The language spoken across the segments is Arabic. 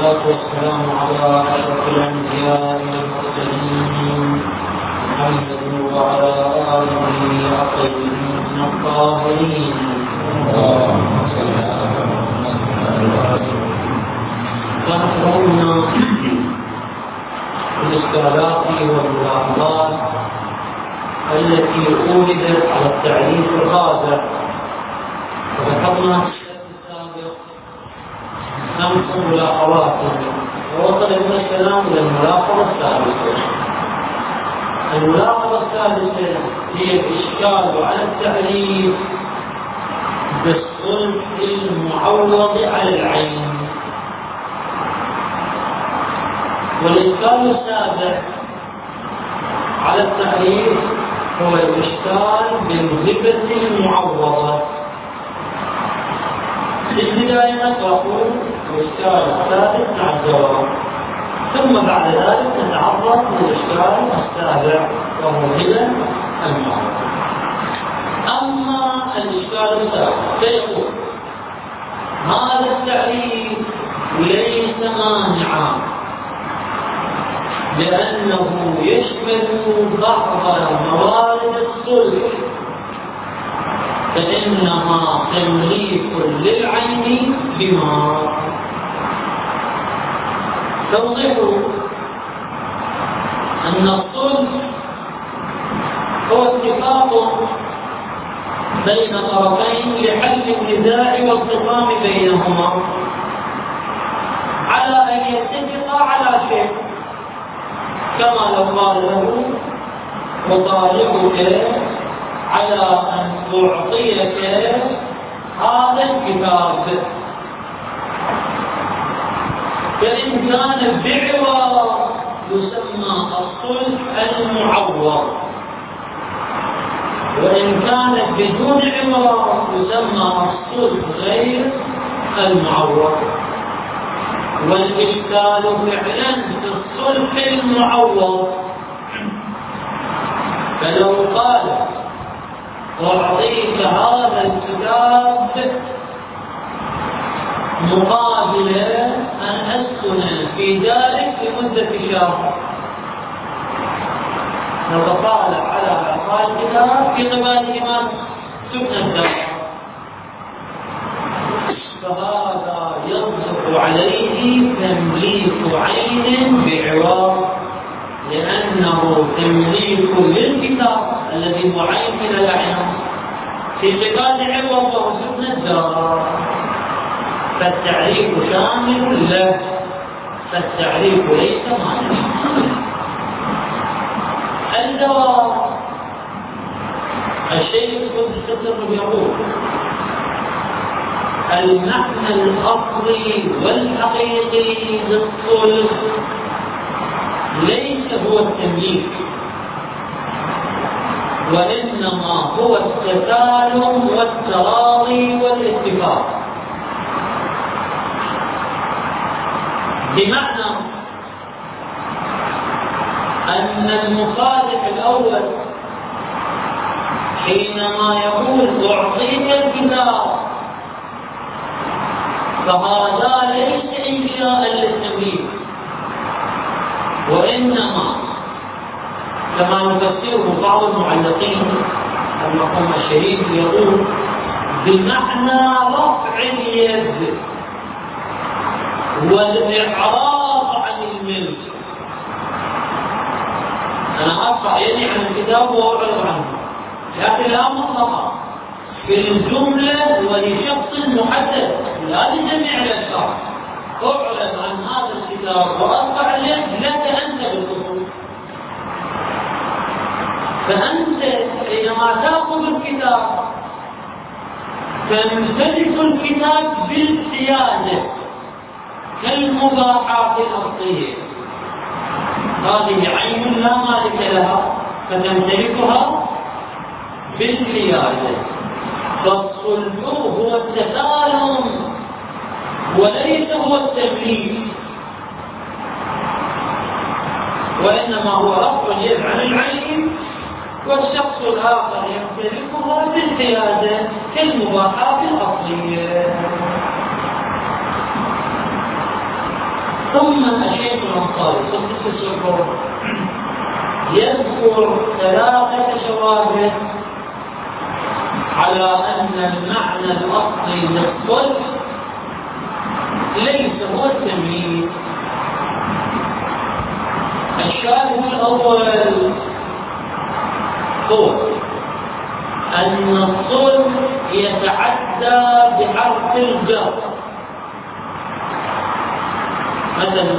والصلاة والسلام على أشرف الأنبياء والمرسلين محمد وعلى آله الطيبين الطاهرين. فنحن الإشكالات والملاحظات التي أوردت على التعريف الرابع، وذكرنا في الشرح السابق 5 ملاحظات، ووصل بنا الكلام إلى الملاحظة السادسة. الملاحظة السادسة هي الإشكال على التعريف بالصلح المعوض على العين. والإشكال السابع على التعريف هو الإشكال بالهبة المعوضة. في البداية نطرح الإشكال السادس مع الجواب، ثم بعد ذلك نتعرض للإشكال السابع وهو الهبة المعوضة. أما الإشكال السابع فيقول هذا التعريف ليس مانعا لأنه يشمل بعض موارد الصلح، فإنها تمليك للعين بما توضح أن الصلح هو اتفاق بين طرفين لحل النزاع والخصام بينهما على أن يتفقا على شيء، كما لو قال له أطالبك على أن أعطيك هذا الكتاب، فإن كان بعوض يسمى الصلح المعوض، وإن كانت بدون عوض يسمى الصلح غير المعوض. والإشكال فعلا في الصلح المعوض، فلو قال أعطيك هذا الكتاب مقابل أن أسكن في ذلك لمدة شهر، نتطالع على إعطاء الكتاب في قبالهما سكن الدار، فهذا يصدق عليه تمليك عين بعوض، لأنه تمليك للكتاب الذي هو عين من العين في قبال عوض وهو سكن الدار، فالتعريف شامل له، فالتعريف ليس مانعا. الجواب الشيخ الخضر يقول المعنى الأصلي والحقيقي للصلح ليس هو التمليك، وإنما هو التسالم والتراضي والاتفاق. بمعنى أن المخالف الأول حينما يقول أعطيك الكتاب فهذا ليس إنشاء للتمليك، وإنما كما يفسره بعض المعلقين المقام الشريف يقول بمعنى رفع اليد والإعراض عن الملك. أنا أرفع يدي عن الكتاب وأعرض عنه، لكن لا مطلقا في الجملة ولشخص محدد، لا لجميع الأشخاص. أعرض عن هذا الكتاب وأرفع اليد لك أنت بالخصوص. فأنت حينما تأخذ الكتاب تمتلك الكتاب بالسيادة كالمباحات الأصلية، هذه عين لا مالك لها فتمتلكها بالسيادة. فالصلح هو التسالم وليس هو التمليك، وإنما هو رفع اليد عن العين والشخص الآخر يمتلكها بالسيادة كالمباحات الأصلية. ثم الشيخ الأنصاري قدس السرور يذكر 3 شواهد على أن المعنى الأصلي للصلح ليس هو التمييز. الشاهد الأول هو أن الصلح يتعدى بحرف الجر. مثلا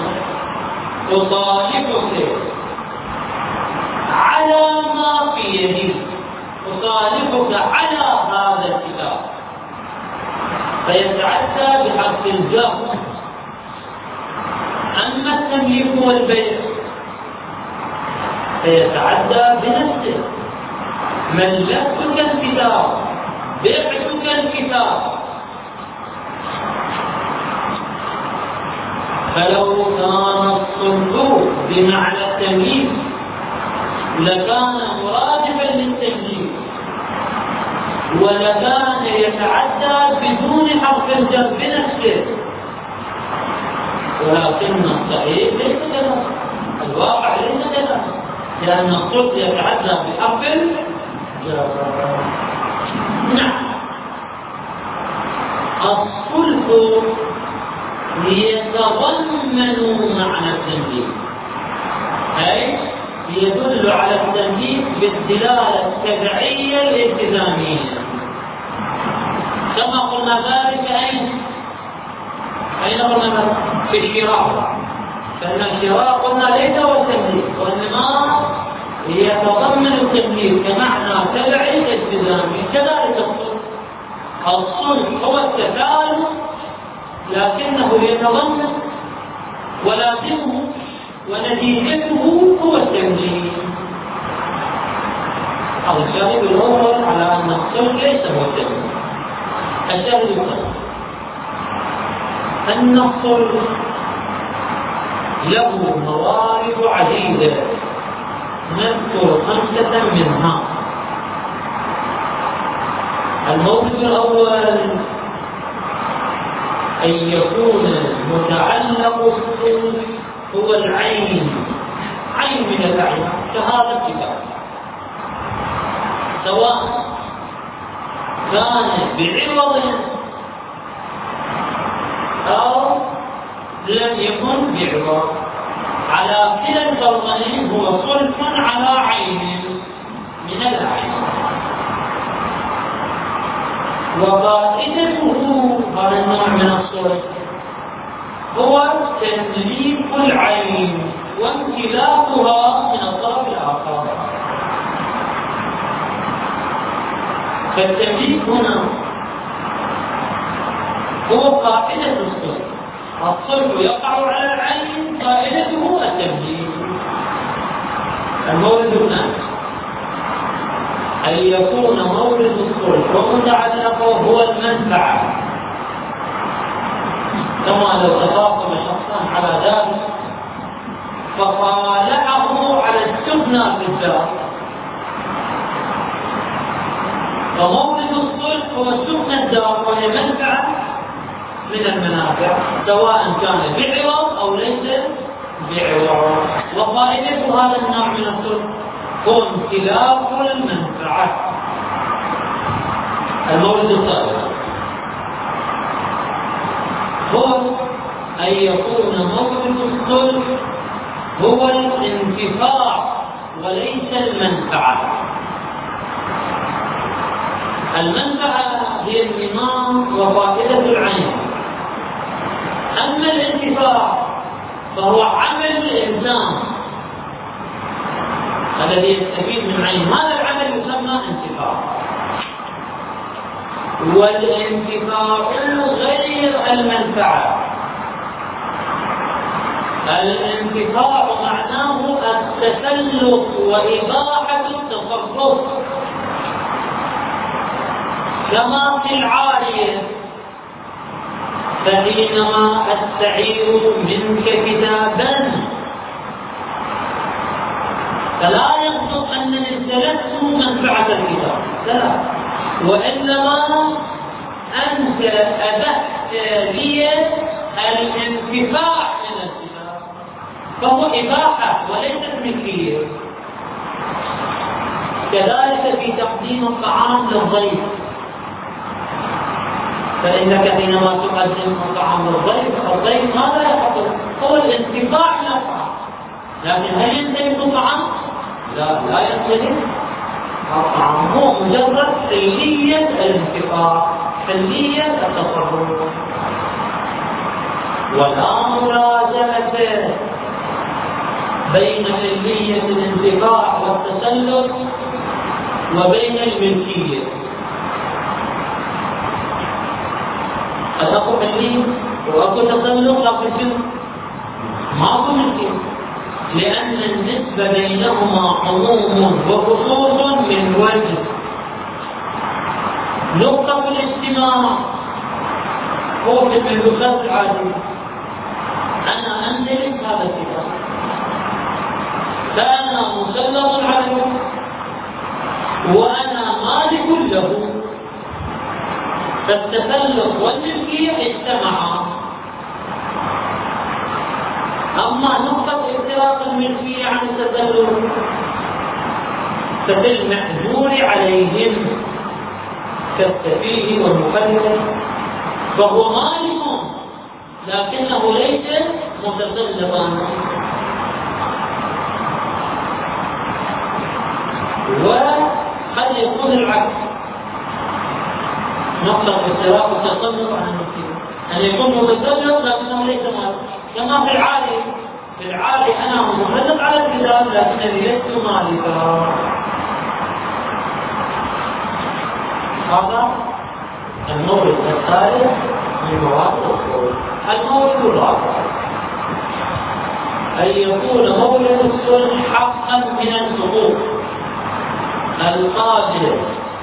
أطالبك على ما في يدي، أطالبك على هذا الكتاب، فيتعدى بحرف الجر. أما التمليك والبيع فيتعدى بنفسه، ملكتك الكتاب، بعتك الكتاب. فلو كان الصلح بمعنى التمييز لكان مرادفا للتمييز، ولكان يتعدى بدون حرف الجر بنفسه. ولكن الصحيح ليس كذا، الواقع ليس كذا، لأن الصلح يتعدى بحرف الجر. نعم، الصلح يتضمن معنى التمييز، أي يدل على التمييز بالدلالة التبعية الالتزامية، كما قلنا ذلك أين قلنا ذلك؟ في الشراء، فإن الشراء قلنا ليس هو التمييز، وإنما يتضمن التمييز كمعنى تبعي التزامي. كذلك الصلح هو التكالب، لكنه يتضمن ولازمه ونتيجته هو التمييز. هذا الشاهد الأول على أن الصلح ليس هو التمييز. الشاهد الثاني أن الصلح له موارد عديدة، نذكر 5 منها. المورد الأول أن يكون متعلق الصلح هو العين، عين من الأعين كهذا الكتاب، سواء كان بعوض أو لم يكن بعوض. على كلا الفرضين هو صلح على عين من الأعين. وفائدته هذا النوع من الصلح هو تمليك العين وامتلاكها من الطرف الآخر. فالتمليك هنا هو قاعدة الصلح. الصلح يقع على العين، قاعدته التمليك. المورد الثاني أن يكون مورد الصلح ومتعلقه هو المنفعة، كما لو تفاقم شخصان على ذلك فصالحه على السكنى في الدار، فمورد الصلح هو سكن الدار وهي منفعة من المنافع، سواء كان بعوض أو ليس بعوض. وفائدة هذا النوع من الصلح هو امتلاك المنفعة. المورد الثالث هو أن يكون مورد الصلح هو الانتفاع وليس المنفعة. المنفعة هي الإمام وفائدة العين، أما الانتفاع فهو عمل الإنسان الذي يستفيد من عين. هذا العمل يسمى انتفاع. والانتفاع غير المنفعة. الانتفاع معناه التسلط وإباحة التصرف، كما في العارية، فحينما أستعير منك كتابا فلا يصدق أنني استلفت منفعة الكتاب، لا، وإنما أنت أبحت لي الانتفاع من الكتاب. فهو إباحة وليست ملكية. كذلك في تقديم الطعام للضيف، فإنك حينما تقدم الطعام للضيف، الضيف ماذا يحصل؟ هو الانتفاع من الطعام، لكن هل ينتهي الطعام؟ لا ينتهي الطعام، هو مجرد حلية الانتفاع، حلية التصرف، ولا مرازمة بين حلية الانتفاع والتسلط وبين الملكية. أتاكو حلية وأكو تسلط، لكن ماكو ملكية، لأن النسبة بينهما عموم وخصوص من وجه. نقطة الاجتماع هو في اللغة العادية، أنا أمتلك هذا الكتاب فأنا مسلط عليه وأنا مالك له، فالتسلط والملكية اجتمعا. أما نقطة افتراق الملكية عن التسلط ففي المحجور عليهم كالسفيه والمخلف، فهو مالك لكنه ليس متسلطا. وقد يكون العكس، نقطة افتراق التسلط عن الملكية أن يكون متسلط لكنه ليس مالك، كما في العالي. في العالي أنا متسلط على الكتاب لكنني لست مالكا. هذا المورد الثالث من مواد الأصول. المورد الرابع أن يكون مورد الصلح حقا من الحقوق القادر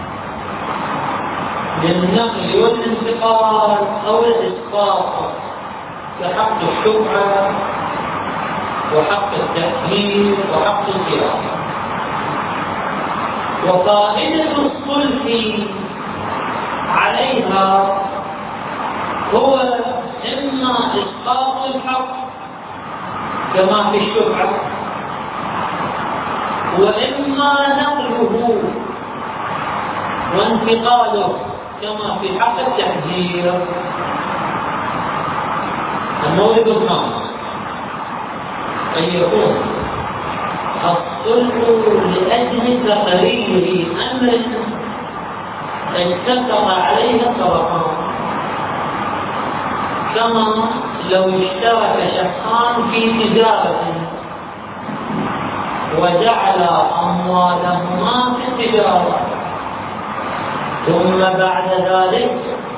للنقل والانتقال أو الإسقاط، كحق الشفعة وحق التأكيد وحق الخيار. وقاعدة الصلح عليها هو إما إسقاط الحق كما في الشفعة، وإما نقله وانتقاله كما في حق التحذير. المورد الخامس أن يكون الصلح لأجل تقرير أمر اتفق عليه الطرفان، كما لو اشترك شخصان في تجارة وجعل أموالهما في التجارة، ثم بعد ذلك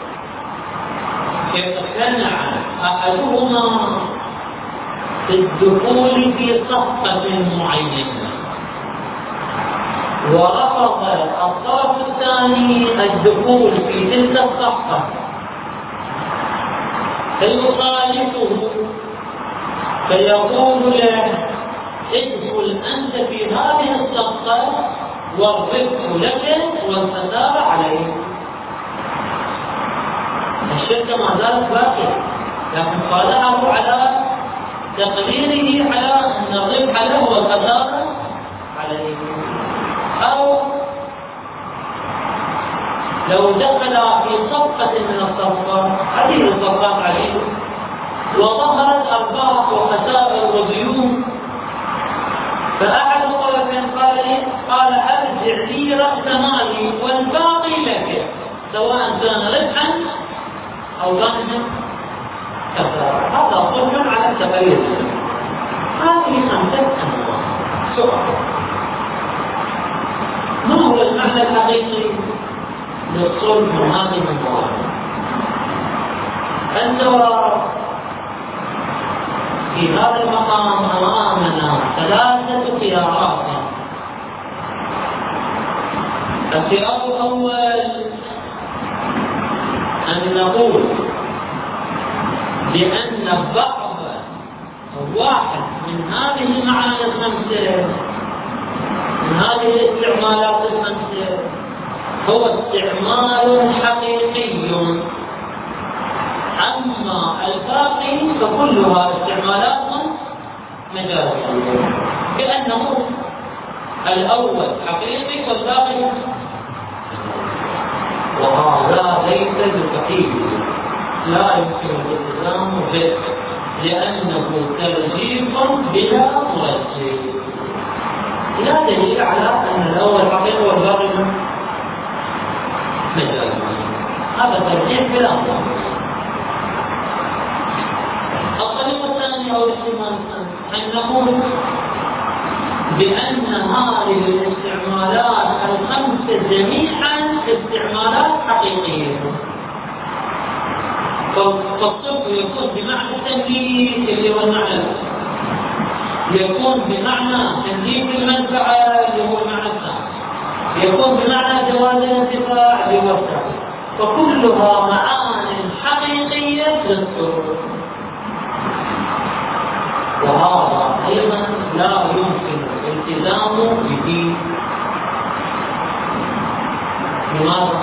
اقتنع أحدهما بالدخول في صفقة معينة ورفض الطرف الثاني الدخول في تلك الصفقة، فيخالفه فيقول له ادخل أنت في هذه الصفقة والربح لك والخسارة عليك. الشركة ما زالت باقية، لكن قاله على تقديره على أن الربح له والخسارة عليه. أو لو دخل في صفقة من الصفقات، هذه الصفقات عليه، وظهرت أرباح وخسائر وديون، فأحد الطرفين قال أرجع لي رأس مالي والباقي لك، سواء كان ربحا أو كان خسارة. هذا صلح على التقرير. هذه 5 أنواع. سؤال: ما هو المعنى الحقيقي للصلح من هذه المواد؟ الجواب: في هذا المقام أمامنا 3 خيارات. الخيار الأول أن نقول بأن بعض أو واحد من هذه المعاني 5، من هذه الاستعمالات 5 هو استعمال حقيقي، أما الباقي فكلها استعمالات مجازية، بأنه الأول حقيقي والباقي، وهذا ليس بصحيح، لا يمكن الالتزام به لأنه ترجيح بلا مرجح، لا دليل على أن الأول حقيقي والباقي مجازي، هذا ترجيح بلا مرجح. الطريقة الثانية أو الاحتمال أن نقول بأن هذه الاستعمالات الخمسة جميعا استعمالات حقيقية، فالصرف يكون بمعنى التمليك اللي هو المعنى، يكون بمعنى تمليك المنفعة اللي هو المعنى الثاني، يكون بمعنى جواز الانتفاع اللي هو الثالث، فكلها معان حقيقية للصرف، وهذا أيضا لا يمكن الالتزام به. لماذا؟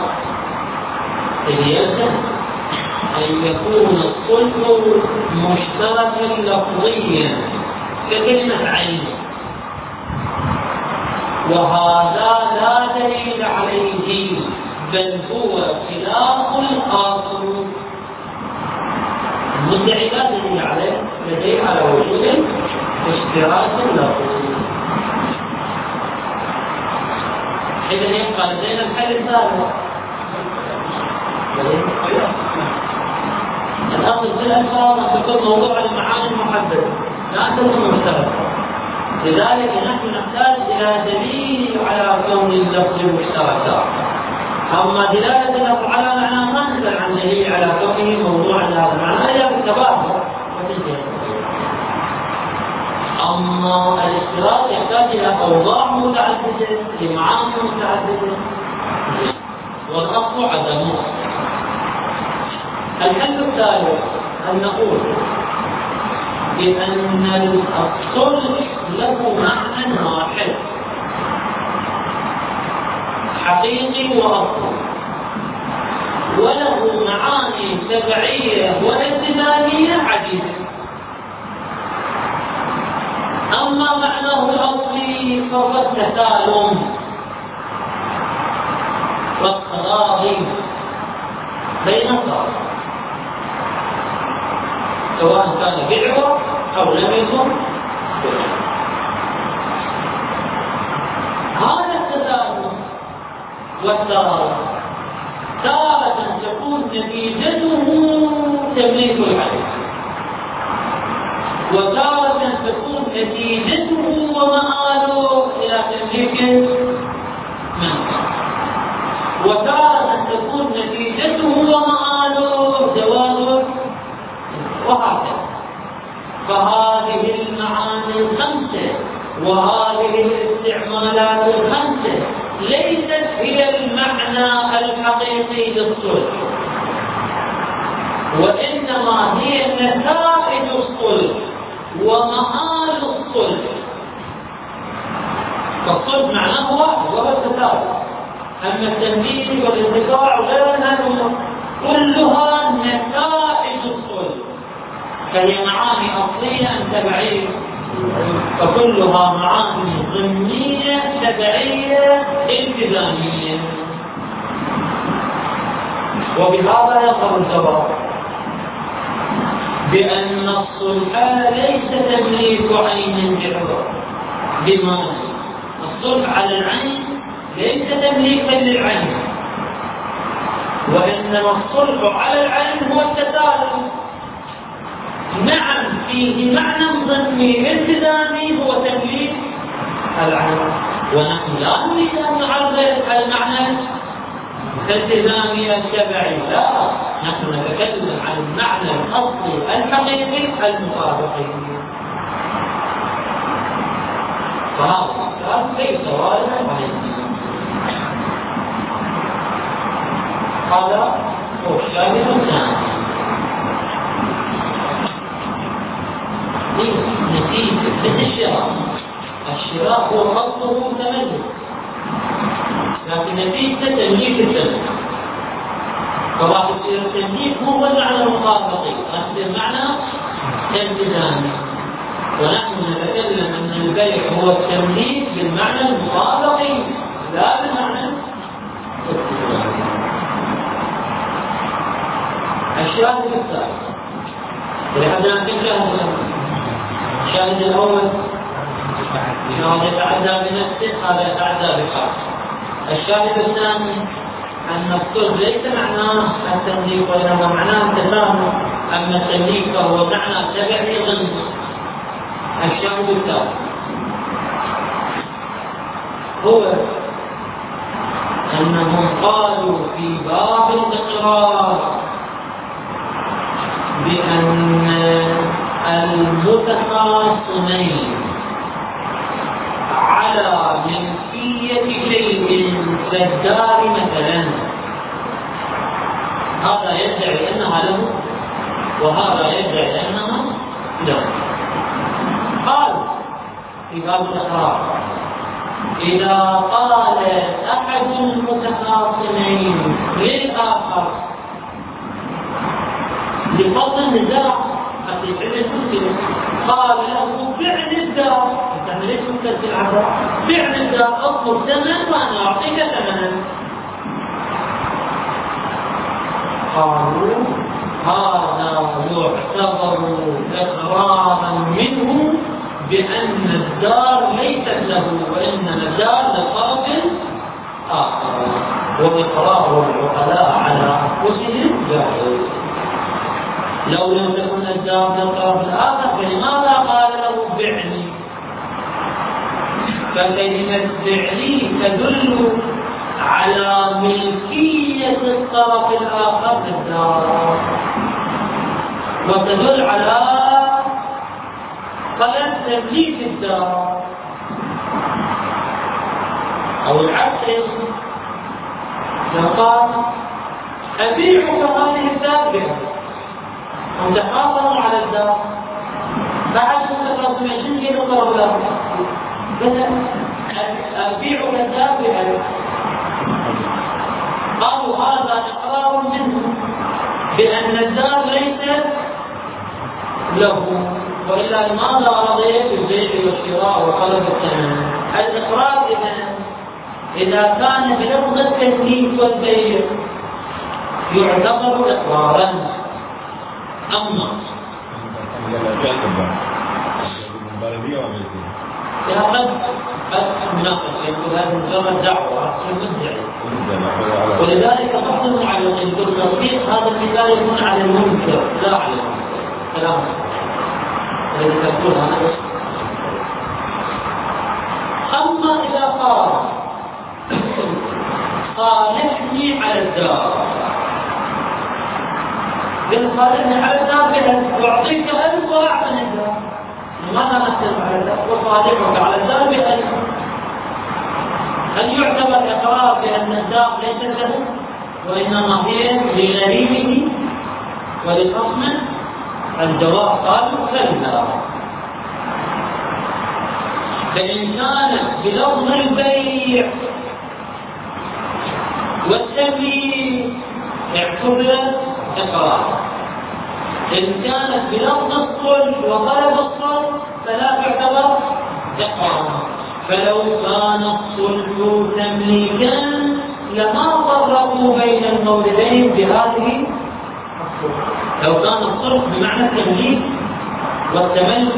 يلزم أن يكون الصلح مشتركا لفظيا ككلمة عين، وهذا لا دليل عليه، بل هو خلاف الأصل. المدعي لا دليل عليه، دليل على وجود اشتراك لفظي. إذا يبقى لدينا الحل الثالث، الأصل في الألفاظ أن تكون موضوع المعاني المحددة لا تكون مشتركة، لذلك نحن نحتاج إلى دليل على كون اللفظ مشتركا. أما دلالة اللفظ على معنى ما نزل عن دليل على كونه موضوع هذا المعنى إلا بالتبادل. أما الاشتراك يحتاج إلى أوضاع متعددة لمعاني متعددة، والأصل عدمه. الحل الثالث أن نقول بأن الصلح له معنى واحد حقيقي وأصلي، وله معاني تبعية والتزامية عديدة. أما معناه الأصلي فهو التسالم والتراضي بين الطرفين، سواء كان بعوض أو لم يكن بعوض. هذا التسالم والتراضي تارة تكون نتيجته تمليك العين، وتارة تكون نتيجته ومآله إلى تمليك منفعة، وتارة تكون نتيجته ومآله جواز، وهكذا. فهذه المعاني الخمسة وهذه الاستعمالات الخمسة ليست هي المعنى الحقيقي للصلح، وإنما هي نتائج الصلح ومآل الصلح. فالصلح معناه واحد وهو التساوي، أما التمديد والانتفاع وغيرها كلها نتائج الصلح، فهي معاني أصلية تبعية، فكلها معاني ضمنية تبعية التزامية. وبهذا يظهر الجواب بأن الصلح ليس تمليك عين بعوض، بمعنى الصلح على العين ليس تمليكا للعين، وإنما الصلح على العين هو التسالم. نعم فيه معنى ضمني التزامي هو تمليك العين، ونحن لا نريد أن نعرض المعنى الالتزامي التبعي، لا، نحن نتكلم عن المعنى الأصلي الحقيقي المطابقي. فهذا السؤال ليس واردا عليه. هذا هو الشاهد الثاني. نتيجة الشراء هو أصله تملك، لكن نتيجة تمليك التملك، فراح يصير التمليك هو المعنى المطابقي، يصير معنى التزامي. ونحن نتكلم أن البيع هو التمليك بالمعنى المطابقي لا بالمعنى التجاري. الشاهد الثالث ولهذا نتكلم الشاهد الأول شاهد يتعدى بنفسه، هذا يتعدى بخاص. الشاهد الثاني أن الصلح ليس معناه التمليك وإنما معناه التفاهم، أما التمليك فهو معنى تبعي ضمن. الشاهد الثالث هو أنهم قالوا في باب الإقرار بأن المتخاصمين على ملكية شيء كالدار مثلا، هذا يدعي أنها له وهذا يدعي أنها له. قال في باب الإقرار إذا قال أحد المتخاصمين للآخر لفضل النزاع في حل المشكلة، قال له بع الدار، انت ليش ممكن العذاب؟ بع الدار اطلب ثمن وانا اعطيك ثمنا. قالوا هذا يعتبر اقرارا منه بان الدار ليست له وانما الدار لطرف اخر، واقرار العقلاء على انفسهم جائز. لو لم تكن الدار للطرف الآخر فلماذا قال له بعني؟ فكلمة بعني تدل على ملكية الطرف الآخر للدار، وتدل على طلب تمليك الدار، أو العكس. لو قال أبيعك هذه الدار بها وتحافظوا على الدار، بعد متخاصمين شنو يقرب له؟ مثلا أبيعك الدار بألف، قالوا هذا إقرار منه بأن الدار ليست له، وإلا لماذا رضي بالبيع والشراء وطلب الثمن؟ الإقرار إذا كان بلفظ التمليك والبيع يعتبر إقرارا. أما قد مناقش يقول هذا مجرد دعوة مدعي، ولذلك بعض المعلقين يقول التصديق هذا المثال يكون على المنكر لا على المنكر. كلام الذي تقول هذا. أما إذا قال صالحني على الدار، بالخارجني على الدار بألف وأعطيك ألف وأعطني الدار، لماذا نختلف على الدار؟ وصالحك على الدار بألف، هل يعتبر إقرار بأن الدار ليست له وإنما هي لغريمه ولخصمه؟ الجواب قالوا كلا، فإن كان بلفظ البيع والتمليك اعتبر إقرار، إن كانت بلفظ الصلح وطلب الصلح فلا تعتبر إقرار. فلو كان الصلح تمليكا لما فرقوا بين الموردين بهذه الصلح. لو كان الصلح بمعنى التمليك والتملك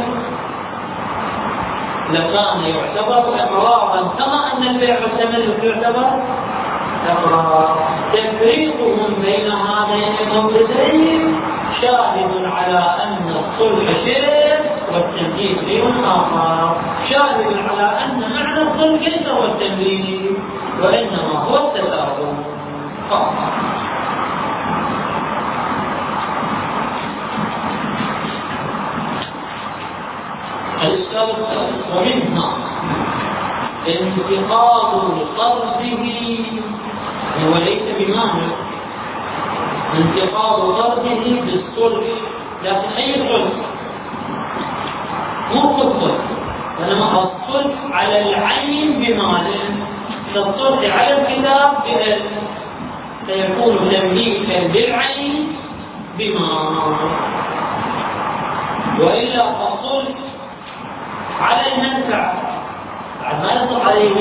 لكان يعتبر إقرارا كما أن البيع والتملك يعتبر إقرار. تفريقهم بين هذين الموردين شاهد على أن الصلح شيء والتمليك شيء آخر، شاهد على أن معنى الصلح ليس هو التمليك وإنما هو التفاهم فقط. الإشكال الثالث ومنها انتقاض قرضه، وليس بمعنى انتقاض قرضه بالصلح، لكن أي صلح؟ مو الصلح، وإنما الصلح على العين بمال، الصلح على الكتاب بألف، سيكون تمليكا بالعين بمال. وإلا الصلح على المنفعة بعد ما يطلق عليه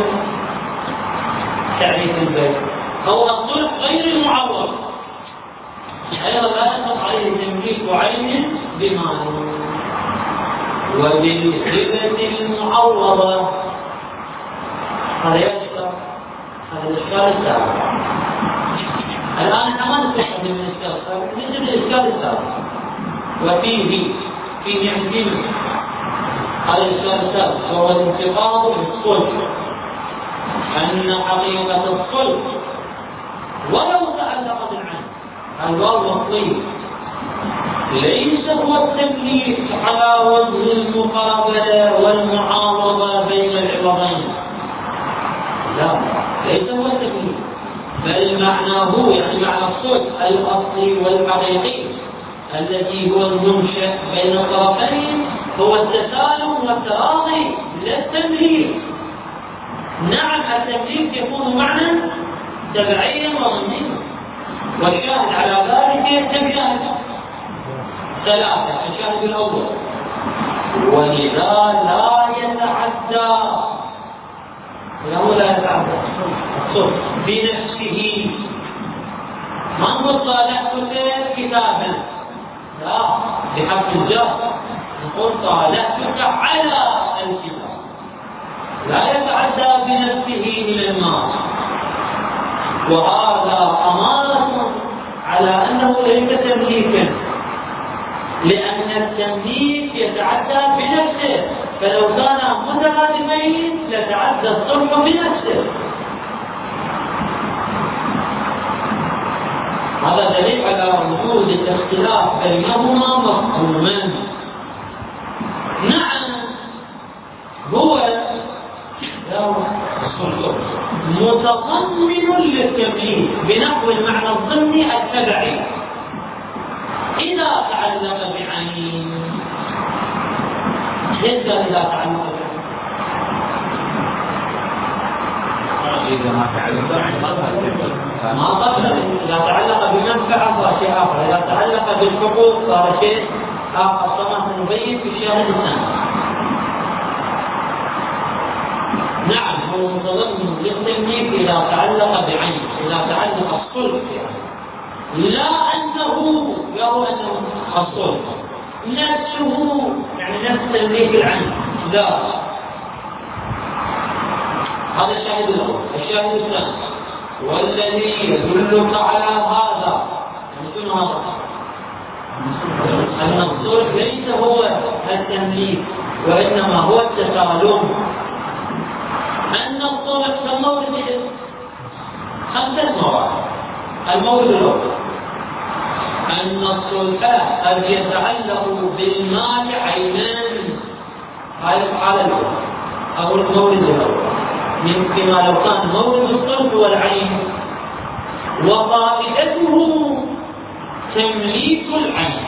تعريف البيع، أو الصلح غير المعوض أيضا لا يطلق عليه تمليك عين بمال. وبالهبة المعوضة هذا يشكر هذا الإشكال السابق. الآن احنا ما نستخدم من الإشكال السابق، نجد الإشكال السابق وفيه يعني فيه هذا الإشكال السابق وهو الانتقاض بالصلح، أن حقيقة الصلح ولو تعلق بالعين الواو والطيب ليس هو التمليك على وجه المقابلة والمعارضة بين العوضين، لا ليس هو التمليك، بل معناه يعني معنى الصلح الأصلي والحقيقي الذي هو المنشأ بين الطرفين هو التسالم والتراضي لا التمليك. نعم التمليك يكون معنى تبعيا وضمنيا، والشاهد على ذلك كم شاهد؟ ثلاثة. الشاهد الأول ولذا لا يتعدى الصلح بنفسه، ما نقول صالحتك كتابا، لا بحق الجر نقول صالحتك على الكتاب، لا يتعدى بنفسه من المال، وهذا أمارة على أنه ليس تمليكا، لأن التمليك يتعدى بنفسه، فلو كان مترادفين لتعدى الصلح بنفسه. هذا دليل على وجود الاختلاف بينهما مفهوما. نعم هو متضمن للتمليك بنحو المعنى الضمني التبعي إذا تعلق بعين. ليس إذا تعلق بعين، إذا ما تعلق ما قبل. إذا تعلق بمنفعة فهو شيء آخر، إذا تعلق بالحقوق فهو شيء آخر، كما سنبين في الشاهد الثاني. نعم هو متضمن للتمليك إذا تعلق بعين، إذا تعلق الصلح يعني، لا أنه يرى أنه الصلح نفسه يعني نفس تمليك العين، لا. هذا الشاهد الأول. الشاهد الثاني والذي يدلك على هذا يعني شنو هذا؟ أن الصلح ليس هو التمليك وإنما هو التسالم. أن الصلح كمورد خمسة مواضع. المورد الأول أن الصلح قد يتعلق بالمال عينان، هذه الحالة الأولى أو المورد الأول، كما لو كان مورد الصلح والعين وقاعدته تمليك العين،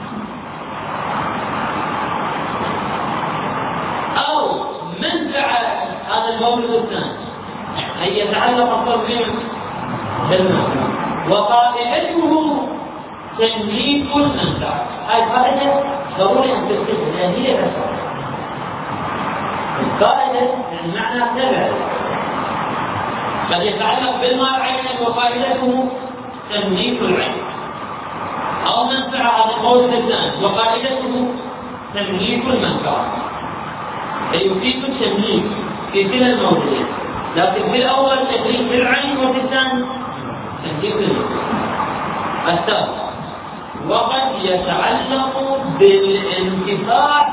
أو منفعة هذا المورد الثاني أن يتعلق الصلح بالمال وقاعدته تمليك المنفعة. هذه القاعدة ضروري أن تكتبها لأن هي الأساس. القاعدة يعني معنى تبع قد يتعلق بالمال عينا وقاعدته تمليك العين، أو منفعة هذا المورد الثاني وقاعدته تمليك المنفعة، فيفيد التمليك في كلا الموردين، لكن في الأول تمليك العين وفي الثاني تمليك المنفعة. الثالث وقد يتعلق بالانتفاع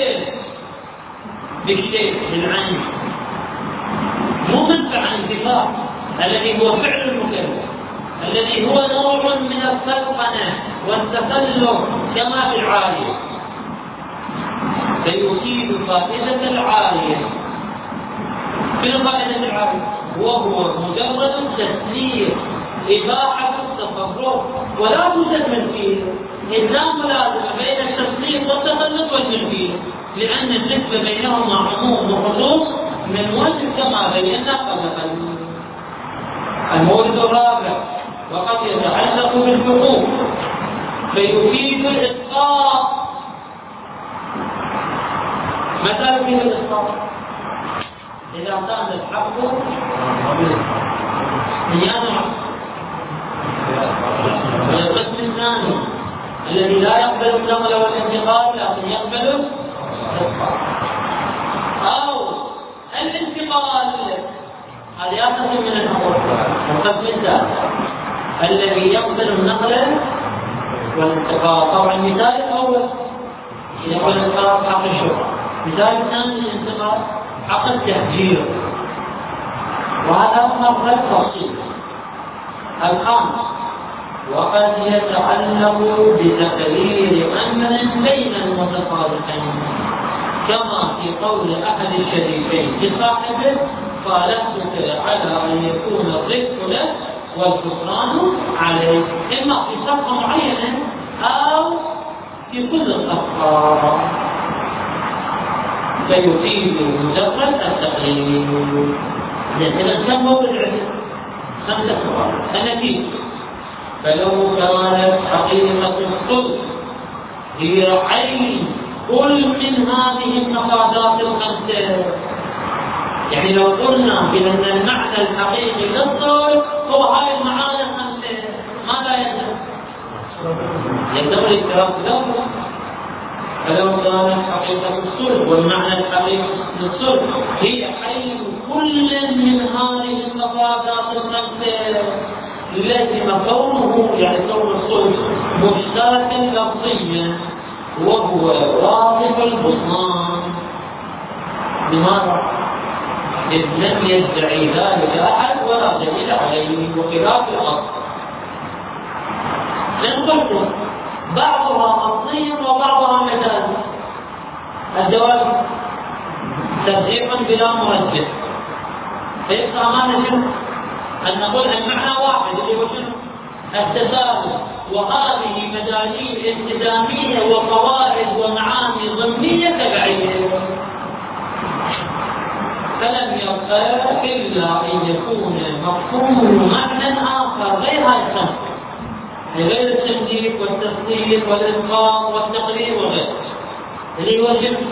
بالشيء بالعين، مو منفعة انتفاع الذي هو فعل المكلف، الذي هو نوع من السلطنة والتسلط كما في العالية، فيفيد فائدة العالية. في فائدة العالية وهو مجرد تسليم إباحة التصرف ولا توجد ملكية، إذ لا ملازمة بين التسليم والتسلط والملكية، لأن النسبة بينهما عموم وخصوص من وجه كما بينا قبل. المورد الرابع وقد يتعلق بالحقوق فيفيد الإسقاط. مثلا فيه الإسقاط إذا كان الحق ينع. والقسم الثاني الذي لا يقبل النقل والانتقال لكن يقبل الإسقاط أو الانتقال، هذه أقسم من الأمور. القسم الثاني الذي يقبل النقل والانتقال. طبعا مثال الأول يقبل الانتقال حق الشرع، مثال الثاني الانتقال حق التهجير، وهذا مبحث تفصيل. الخامس وقد يتعلق بتقرير أمر بين المتصالحين كما في قول أحد الشريكين لصاحبه خالفتك على أن يكون الرزق له والخسران عليه، إما في صفقة معينة أو في كل الصفقات، فيفيد مجرد التقرير. إذا كم موضع العدل؟ 5 صفات. النتيجة فلو كانت حقيقة الصلح هي عين كل من هذه المفردات الخمسة، يعني لو قلنا بأن المعنى الحقيقي للصلح هو هذه المعاني الخمسة، ماذا يلزم؟ يلزم الاكتراث له. فلو كانت حقيقة الصلح والمعنى الحقيقي للصلح هي عين كل من هذه المفردات الخمسة لازم كونه، يعني كون الصلح مشتركا لفظيا وهو واضح البطلان. لماذا؟ إذ لم يدعي ذلك أحد ولا دليل عليه، وخلاف الأصل. لأن قلت بعضها أصلي وبعضها مجازي. الجواب تصحيح بلا مرجح، فيبقى أمامنا شنو؟ أن نقول المعنى واحد اللي هو شنو؟ التساهل، وهذه مجالين التزامية وقواعد ومعاني ضمنية تبعية، فلم يبقى إلا أن يكون مفهوم معنى آخر غير هذا الخمس، غير التمليك والتصديق والإنقاذ والتقرير وغيره، اللي هو الجمع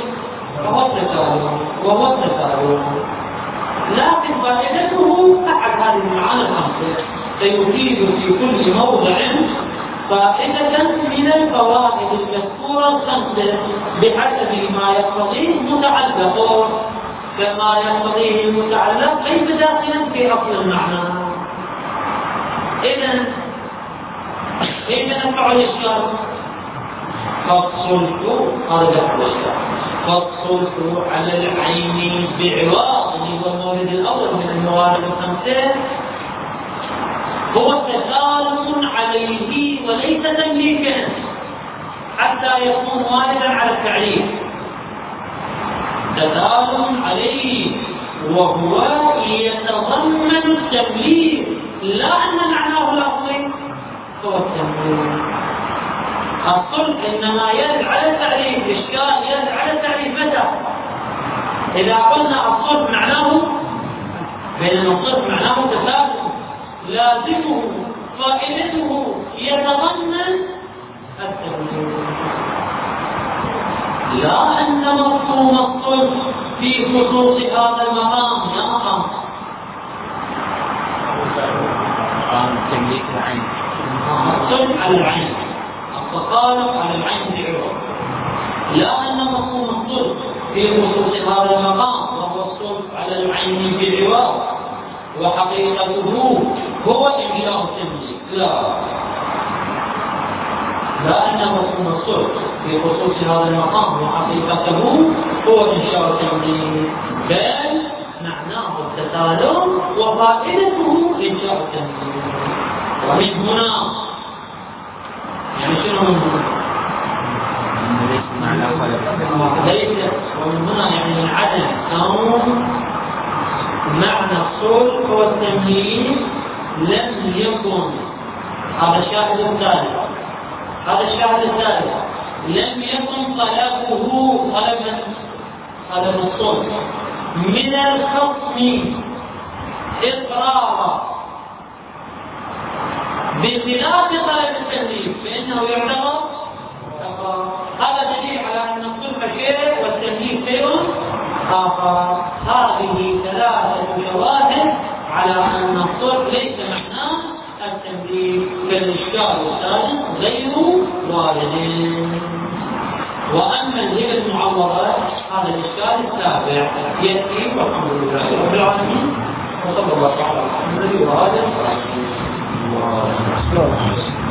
وهو التساهل. لكن فائدته أحد هذه المعاني الخمسة، فيفيد في كل موضع فائدة من الفوائد المذكورة الخمسة بحسب ما يقتضيه متعلق، كما يقتضيه المتعلق ليس داخلا في أصل المعنى. إذا نفع الإشكال فالصلح، هذا دفع الإشكال، فالصلح على العين بعوض، اللي هو المورد الأول من الموارد الخمسة، هو تسالم عليه وليس تمليكا حتى يكون واردا على التعريف. تسالم عليه وهو يتضمن التمليك، لا أن معناه الأصلي هو التمليك. الصلح إنما يرد على التعريف، إشكال يرد على التعريف متى؟ إذا قلنا الصلح معناه، بين الصلح معناه تسالم لازمه فائدته يتضمن التمليك، لا أن مفهوم الصلح في خصوص هذا المقام يقام تمليك العين، الصلح على العين، التصالح على العين بعوض، لا أن مفهوم الصلح في خصوص هذا المقام وهو الصلح على العين بعوض وحقيقته هو إنشاء التمليك، لا أن مفهوم الصلح في خصوص هذا المقام وحقيقته هو إنشاء التمليك، بل معناه التسالم وفائدته إنشاء التمليك. ومن هنا يعني شنو من هنا؟ ليس ومن هنا يعني من عدم كون معنى الصلح هو التمليك لم يكن. هذا الشاهد الثالث، هذا الشاهد الثالث لم يكن طلب الصلح من الخصم إقرارا بخلاف طلب التمليك، فإنه يعتبر هذا دليل على أن الصلح شيء والتمليك شيء آخر. هذه ثلاثة شواهد على أن الصلح ليس معناه التمليك. فالإشكال الثالث غير وارد. وأما الهبة المعوضة هذا الإشكال السابع يأتي. والحمد لله رب العالمين، وصلى الله على محمد وآله وصحبه.